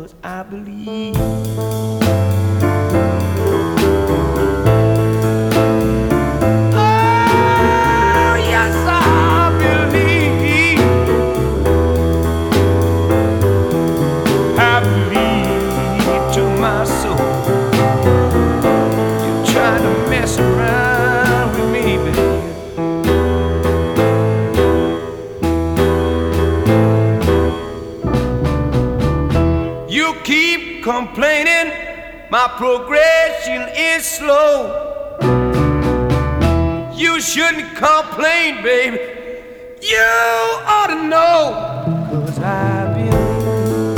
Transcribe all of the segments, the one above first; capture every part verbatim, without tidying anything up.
'cause I believe. Oh, yes, I believe. I believe to my soul. You're trying to mess around with me, baby. You keep complaining my progression is slow. You shouldn't complain, baby. You ought to know, 'cause I believe.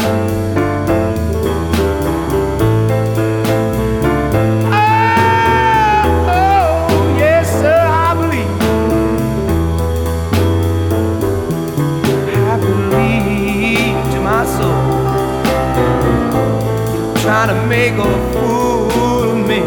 Oh, oh, yes, sir, I believe. I believe to my soul. Trying to make a fool of me.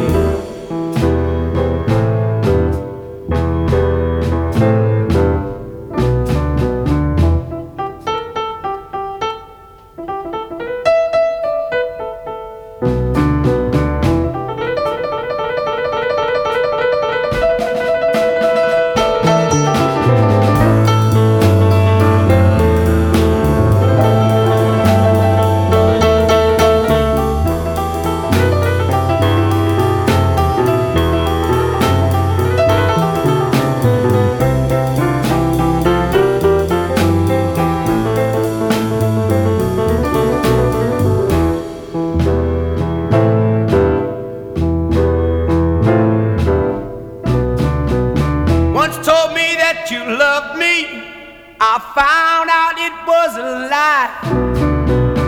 Told me that you loved me, I found out it was a lie.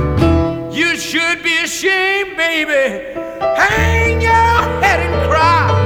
You should be ashamed, baby. Hang your head and cry.